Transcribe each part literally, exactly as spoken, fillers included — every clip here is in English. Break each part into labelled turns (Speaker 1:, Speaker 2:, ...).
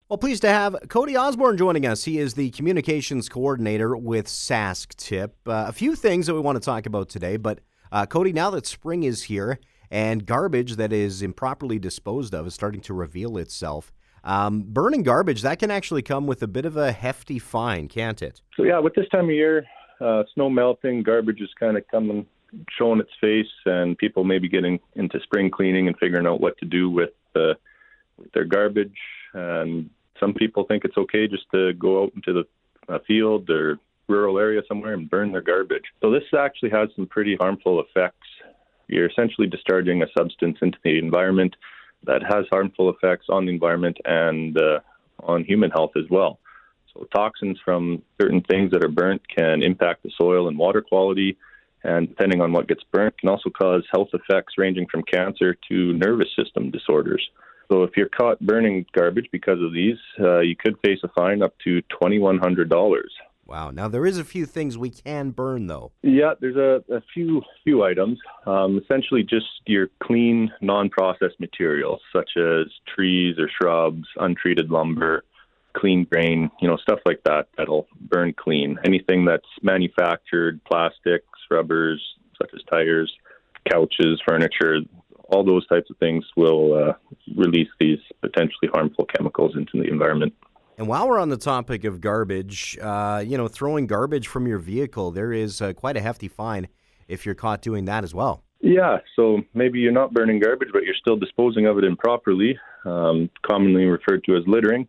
Speaker 1: Well, pleased to have Cody Osborne joining us. He is the communications coordinator with SaskTip. Uh, a few things that we want to talk about today, but uh, Cody, now that spring is here and garbage that is improperly disposed of is starting to reveal itself, um, burning garbage, that can actually come with a bit of a hefty fine, can't it?
Speaker 2: So yeah, with this time of year, uh, snow melting, garbage is kind of coming, showing its face, and people may be getting into spring cleaning and figuring out what to do with, uh, with their garbage. And some people think it's okay just to go out into the uh, field or rural area somewhere and burn their garbage. So this actually has some pretty harmful effects. You're essentially discharging a substance into the environment that has harmful effects on the environment and uh, on human health as well. So toxins from certain things that are burnt can impact the soil and water quality, and depending on what gets burnt, can also cause health effects ranging from cancer to nervous system disorders. So if you're caught burning garbage because of these, uh, you could face a fine up to two thousand one hundred dollars.
Speaker 1: Wow. Now, there is a few things we can burn, though.
Speaker 2: Yeah, there's a, a few few items. Um, essentially just your clean, non-processed materials, such as trees or shrubs, untreated lumber, clean grain, you know, stuff like that, that'll burn clean. Anything that's manufactured, plastics, rubbers, such as tires, couches, furniture, all those types of things will uh, release these potentially harmful chemicals into the environment.
Speaker 1: And while we're on the topic of garbage, uh, you know, throwing garbage from your vehicle, there is uh, quite a hefty fine if you're caught doing that as well.
Speaker 2: Yeah, so maybe you're not burning garbage, but you're still disposing of it improperly, um, commonly referred to as littering.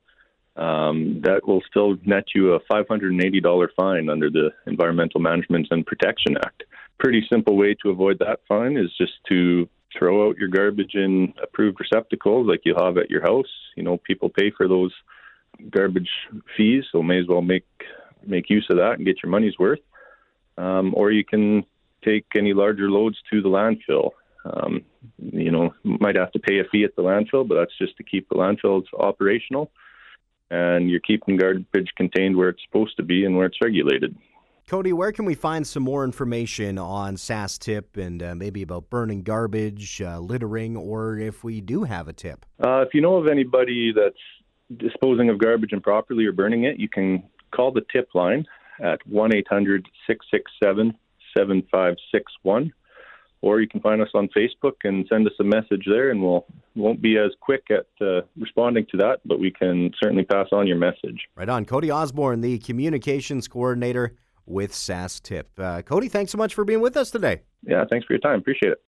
Speaker 2: Um, that will still net you a five hundred eighty dollars fine under the Environmental Management and Protection Act. Pretty simple way to avoid that fine is just to throw out your garbage in approved receptacles like you have at your house. You know, people pay for those garbage fees, so may as well make make use of that and get your money's worth. Um, or you can take any larger loads to the landfill. Um, you know, might have to pay a fee at the landfill, but that's just to keep the landfills operational. And you're keeping garbage contained where it's supposed to be and where it's regulated.
Speaker 1: Cody, where can we find some more information on SaskTip and uh, maybe about burning garbage, uh, littering, or if we do have a tip?
Speaker 2: Uh, if you know of anybody that's disposing of garbage improperly or burning it, you can call the tip line at one eight hundred six six seven seven five six one. Or you can find us on Facebook and send us a message there, and we'll won't be as quick at uh, responding to that, but we can certainly pass on your message.
Speaker 1: Right on. Cody Osborne, the communications coordinator with SaskTip. Uh, Cody, thanks so much for being with us today.
Speaker 2: Yeah, thanks for your time. Appreciate it.